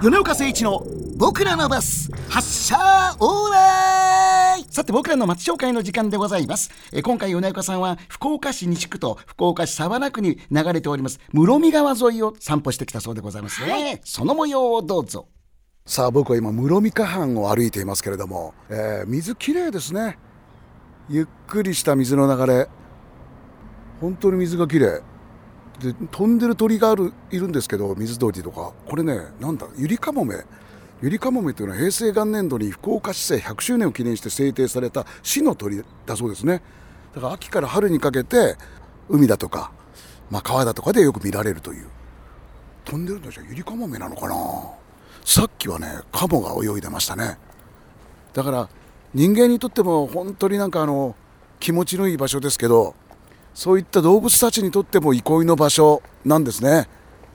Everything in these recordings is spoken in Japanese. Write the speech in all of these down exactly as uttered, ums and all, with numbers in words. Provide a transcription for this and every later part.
米岡誠一の僕らのバス発車オーライ。さて僕らの町紹介の時間でございます。え今回米岡さんは福岡市西区と福岡市早良区に流れております室見川沿いを散歩してきたそうでございますね、はい、その模様をどうぞ。 さあ僕は今室見河畔を歩いていますけれども、えー、水きれいですね。ゆっくりした水の流れ、本当に水がきれいで、飛んでる鳥があるいるんですけど、水鳥とか、これね、なんだゆりかもめゆりかもめというのは平成元年度に福岡市政ひゃくしゅうねんを記念して制定された市の鳥だそうですね。だから秋から春にかけて海だとか、まあ、川だとかでよく見られるという。飛んでるのじゃゆりかもめなのかな。さっきはねカモが泳いでましたね。だから人間にとっても本当になんかあの気持ちのいい場所ですけど、そういった動物たちにとっても憩いの場所なんですね。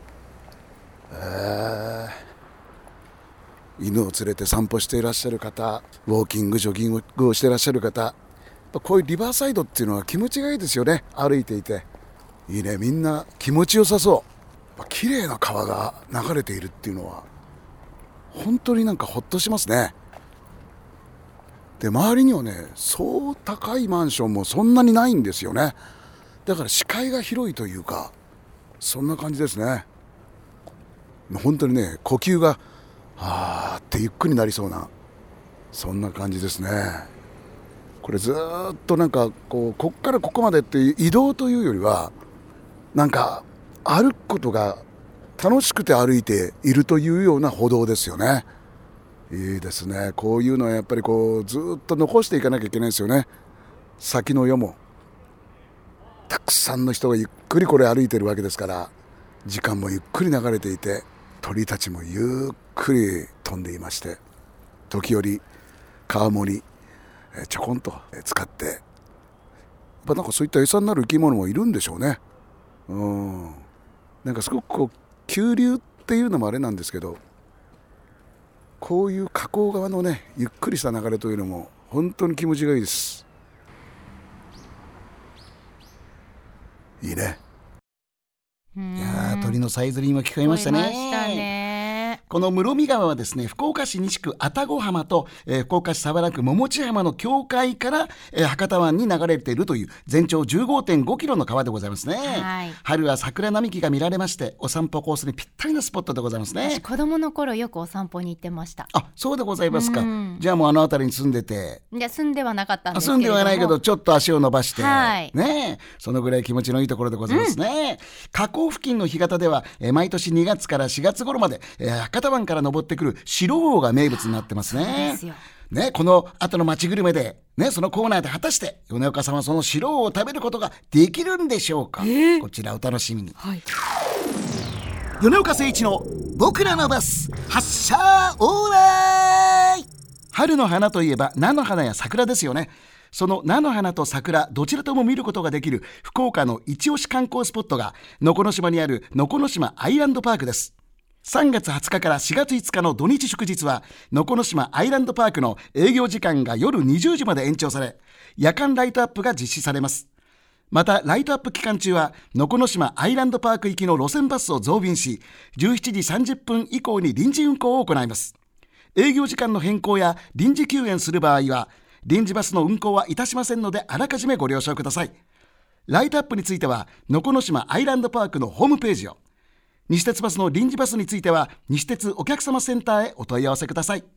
えー、犬を連れて散歩していらっしゃる方、ウォーキングジョギングをしていらっしゃる方、こういうリバーサイドっていうのは気持ちがいいですよね。歩いていていいね。みんな気持ちよさそう。綺麗な川が流れているっていうのは本当になんかほっとしますね。で周りにはねそう高いマンションもそんなにないんですよね。だから視界が広いというか、そんな感じですね。本当にね呼吸がはーってゆっくりなりそうな、そんな感じですね。これずーっとなんかこうこっからここまでっていう移動というよりは、なんか歩くことが楽しくて歩いているというような歩道ですよね。いいですね。こういうのはやっぱりこうずっと残していかなきゃいけないですよね。先の世もたくさんの人がゆっくりこれ歩いてるわけですから、時間もゆっくり流れていて、鳥たちもゆっくり飛んでいまして、時折川面にちょこんと使って、やっぱなんかそういった餌になる生き物もいるんでしょうね。うんなんかすごくこう急流っていうのもあれなんですけど、こういう河口側のねゆっくりした流れというのも本当に気持ちがいいです。いいね。 いや鳥のさえずりも聞こえましたね。 聞こえましたね。 この室見川はですね、福岡市西区愛宕浜と、えー、福岡市早良区桃地浜の境界から、えー、博多湾に流れているという全長 じゅうごてんごキロの川でございますね、はい、春は桜並木が見られまして、お散歩コースにぴったりなスポットでございますね。 私子供の頃よくお散歩に行ってました。 あ、そうでございますか。じゃあもうあの辺りに住んでて。 いや住んではなかったんですけれども、 住んではないけどちょっと足を伸ばして、 はい、 ね、そのぐらい気持ちのいいところでございますね、うん、河口付近の干潟では、えー、毎年にがつからしがつ頃まで、えー、博多湾から登ってくる白魚が名物になってますね。そうですよね。この後の町グルメで、ね、そのコーナーで果たして米岡さんはその白魚を食べることができるんでしょうか、えー、こちらお楽しみに、はい、米岡誠一の僕らのバス発車オーライ。春の花といえば菜の花や桜ですよね。その菜の花と桜どちらとも見ることができる福岡の一押し観光スポットが能古島にある能古島アイランドパークです。さんがつはつかからしがついつかの土日祝日は能古島アイランドパークの営業時間が夜にじゅうじまで延長され、夜間ライトアップが実施されます。またライトアップ期間中は能古島アイランドパーク行きの路線バスを増便し、じゅうしちじさんじゅっぷん以降に臨時運行を行います。営業時間の変更や臨時休園する場合は臨時バスの運行はいたしませんので、あらかじめご了承ください。ライトアップについては能古島アイランドパークのホームページを、西鉄バスの臨時バスについては西鉄お客様センターへお問い合わせください。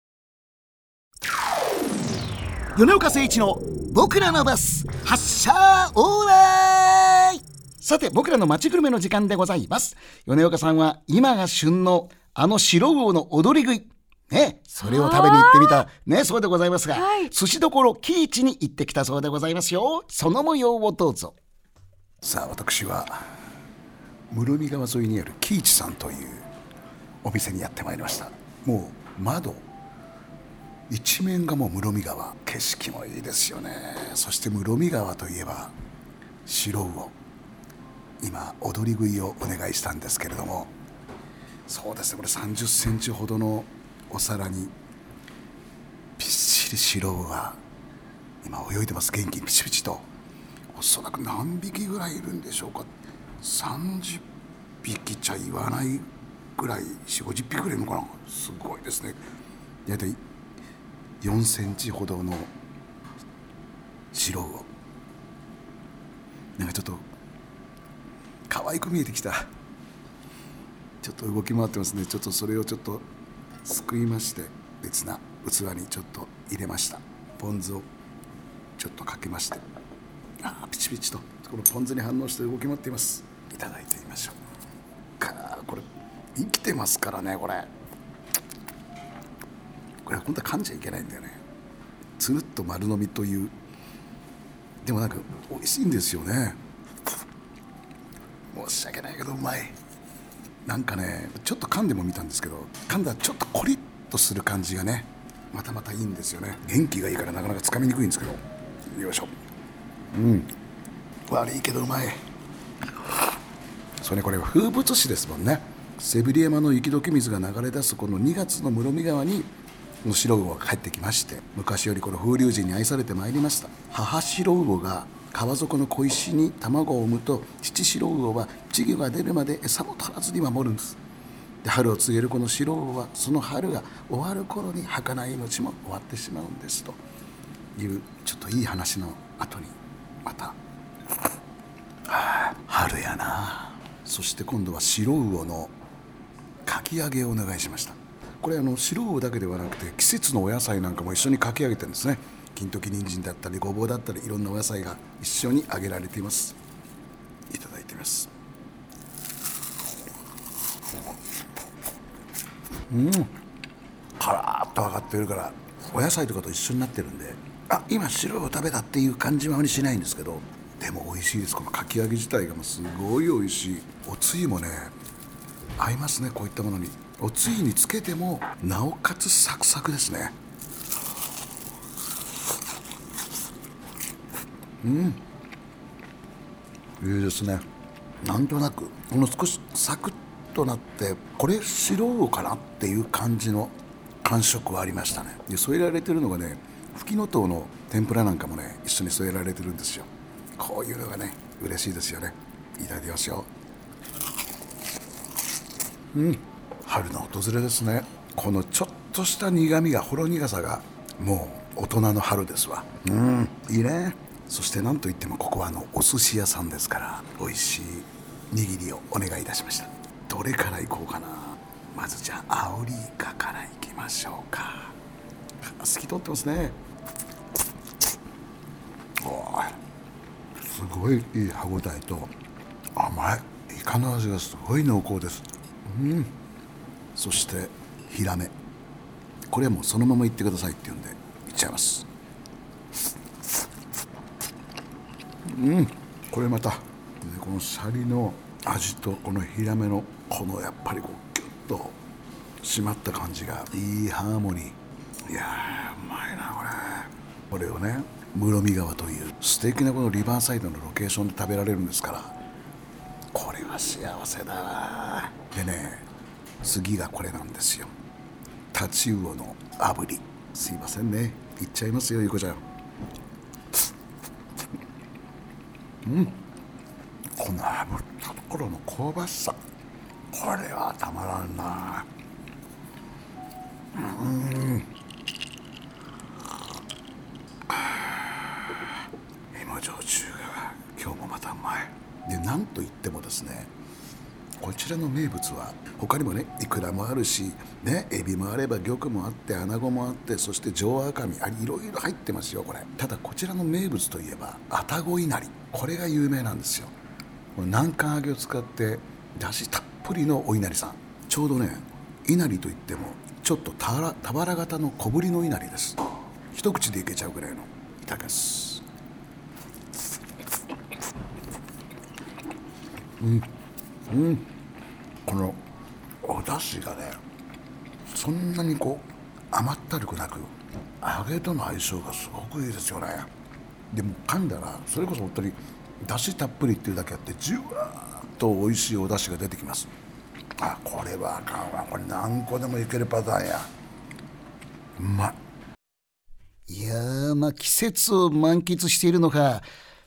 米岡誠一の僕らのバス発車オーライ。さて僕らの街グルメの時間でございます。米岡さんは今が旬のあの白魚の踊り食いね、それを食べに行ってみたね、そうでございますが、はい、寿司どころ喜一に行ってきたそうでございますよ。その模様をどうぞ。 さあ私は室見川沿いにある喜一さんというお店にやってまいりました。もう窓一面がもう室見川、景色もいいですよね。そして室見川といえば白魚、今踊り食いをお願いしたんですけれども、そうですね、これさんじゅっセンチほどのお皿にびっしり白魚が今泳いでます。元気にピチピチと。おそらく何匹ぐらいいるんでしょうか。さんじゅっぴきちゃ言わないぐらい、よんじゅう、ごじゅっぴきぐらいいるのかな。すごいですね。だいたいよんセンチほどの白魚、なんかちょっと可愛く見えてきた。ちょっと動き回ってますね。ちょっとそれをちょっとすくいまして、別な器にちょっと入れました。ポン酢をちょっとかけまして、あーピチピチとこのポン酢に反応して動き回っています。いただいてみましょうか。これ生きてますからね。これこれ本当は噛んじゃいけないんだよね。つるっと丸飲みという。でもなんか美味しいんですよね。申し訳ないけどうまい。なんかね、ちょっと噛んでもみたんですけど、噛んだらちょっとコリッとする感じがね、またまたいいんですよね。元気がいいからなかなかつかみにくいんですけど、よいしょ。うん悪いけどうまい。それね、これは風物詩ですもんね。背振り山の雪解け水が流れ出すこのにがつの室見川に白魚が帰ってきまして、昔よりこの風流人に愛されてまいりました。母白魚が川底の小石に卵を産むと、父白魚は稚魚が出るまで餌も取らずに守るんです。で、春を告げるこの白魚はその春が終わる頃に儚い命も終わってしまうんですという、ちょっといい話の後にまた、はあ、春やな。そして今度は白魚のかき揚げをお願いしました。これあの白魚だけではなくて、季節のお野菜なんかも一緒にかき揚げてるんですね。金時人参だったりごぼうだったり、いろんなお野菜が一緒に揚げられています。いただいてみます。うんカラーっと揚がってるから、お野菜とかと一緒になってるんで、あ、今白魚食べたっていう感じはあまりしないんですけど、でも美味しいです。このかき揚げ自体がもうすごい美味しい。おつゆもね合いますね。こういったものにおつゆにつけてもなおかつサクサクですね。うんいいですね。なんとなくこの少しサクッとなって、これ白魚かなっていう感じの感触はありましたね。で添えられてるのがね、フキノトウの天ぷらなんかもね一緒に添えられてるんですよ。こういうのがね嬉しいですよね。いただきますよ。うん春の訪れですね。このちょっとした苦みが、ほろ苦さがもう大人の春ですわ。うんいいね。そしてなんといってもここはあのお寿司屋さんですから、美味しい握りをお願いいたしました。どれからいこうかな。まずじゃあアオリイカからいきましょうか。透き通ってますね。おーすごいいい歯ごたえと甘いイカの味がすごい濃厚です。うんそしてヒラメ、これはもうそのままいってくださいって言うんでいっちゃいます。うんこれまた、ね、このシャリの味とこのヒラメのこのやっぱりこうギュッと締まった感じがいいハーモニー。いやーうまいなこれ。これをね室見川という素敵なこのリバーサイドのロケーションで食べられるんですから、これは幸せだな。でね次がこれなんですよ。タチウオの炙り。すいませんねいっちゃいますよゆうこちゃん。うんこの炙ったところの香ばしさ、これはたまらんな。うん芋焼酎が今日もまたうまい。でなんといってもですね、こちらの名物は他にもねイクラもあるしね、エビもあれば魚もあってアナゴもあって、そして上赤身ありいろいろ入ってますよこれ。ただこちらの名物といえば愛宕いなり、これが有名なんですよ。この南関揚げを使ってだしたっぷりのお稲荷さん。ちょうどねいなりといってもちょっと俵型の小ぶりのいなりです。一口でいけちゃうぐらいの。いただきます。うんうんこのお出汁がねそんなにこう甘ったるくなく、揚げとの相性がすごくいいですよね。でも噛んだらそれこそ本当に出汁たっぷりっていうだけあって、じゅわーっと美味しいお出汁が出てきます。あこれはあかんわ。これ何個でもいけるパターンや。うまい。 いやーまあ季節を満喫しているのか、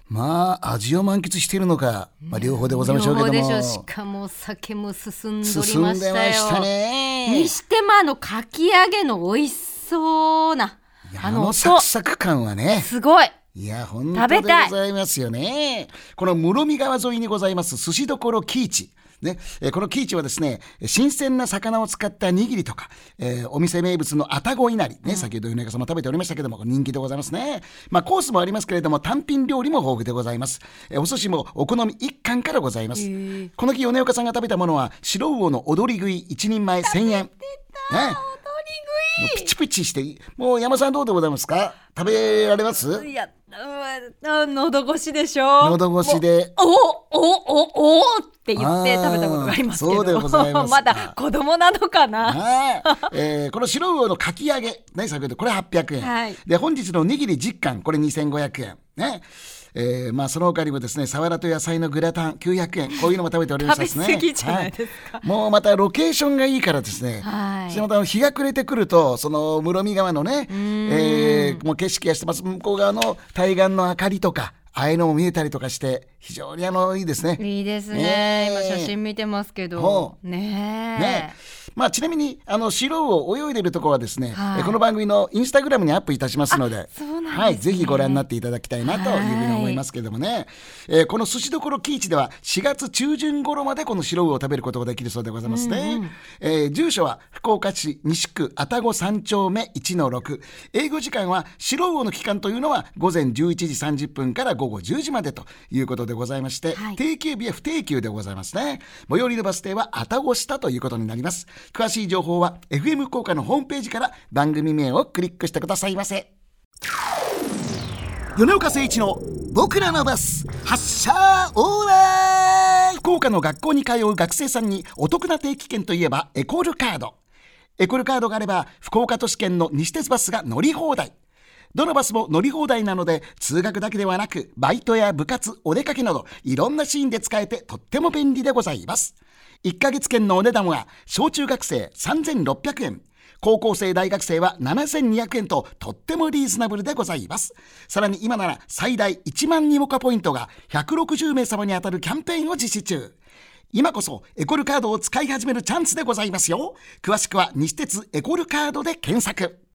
まあ味を満喫しているのか、まあ、両方でございましょうけども、 両方でしょ。しかもお酒も進んどりましたよ。 進んでましたね。 にしてもあのかき揚げの美味しそうなあのサクサク感はねすごい。 いや本当でございますよね。この室見川沿いにございます寿司処喜一ね、えー、この喜一はですね新鮮な魚を使った握りとか、えー、お店名物の愛宕稲荷ね、うん、先ほど米川さんも食べておりましたけども人気でございますね。まあコースもありますけれども単品料理も豊富でございます。えー、お寿司もお好み一貫からございます。この日米岡さんが食べたものは白魚の踊り食いいちにんまえせんえん。ね、もうピチピチしてもう山さんどうでございますか。食べられます？ いや、うん、喉越しでしょ。 喉越しでおおおおおって言って食べたことがありますけど、 そうでございます。 まだ子供なのかな。 えー、この白魚のかき揚げ、ね、先ほどこれはっぴゃくえん、はい、で本日の握りじっ貫これにせんごひゃくえんね。えーまあ、その他にもですねサワラと野菜のグラタンきゅうひゃくえんこういうのも食べておりましたですね。 食べ過ぎじゃないですか。 はい、もうまたロケーションがいいからですね、はい、また日が暮れてくるとその室見川のね、えー、もう景色がしてます向こう側の対岸の明かりとかああいうのも見えたりとかして非常にあのいいですね。 いいですね、えー、今写真見てますけどねえねまあ、ちなみにあの白を泳いでいるところはですね、はい、この番組のインスタグラムにアップいたしますの で, そうなんですね、 はい、ぜひご覧になっていただきたいなというふうに思いますけどもね、はいえー、この寿司処喜一ではしがつ中旬頃までこの白魚を食べることができるそうでございますね。うんうんえー、住所は福岡市西区愛宕さん丁目 いちのろく 営業時間は白魚の期間というのは午前じゅういちじさんじゅっぷんから午後じゅうじまでということでございまして、はい、定休日は不定休でございますね。最寄りのバス停は愛宕下ということになります。詳しい情報はエフエム 福岡のホームページから番組名をクリックしてくださいませ。米岡誠一の僕らのバス発車オーライ。福岡の学校に通う学生さんにお得な定期券といえばエコールカード。エコールカードがあれば福岡都市圏の西鉄バスが乗り放題。どのバスも乗り放題なので通学だけではなくバイトや部活お出かけなどいろんなシーンで使えてとっても便利でございます。いっかげつ券のお値段は小中学生さんぜんろっぴゃくえん、高校生大学生はななせんにひゃくえんととってもリーズナブルでございます。さらに今なら最大いちまんニモカポイントがひゃくろくじゅうめいさまに当たるキャンペーンを実施中。今こそエコルカードを使い始めるチャンスでございますよ。詳しくは西鉄エコルカードで検索。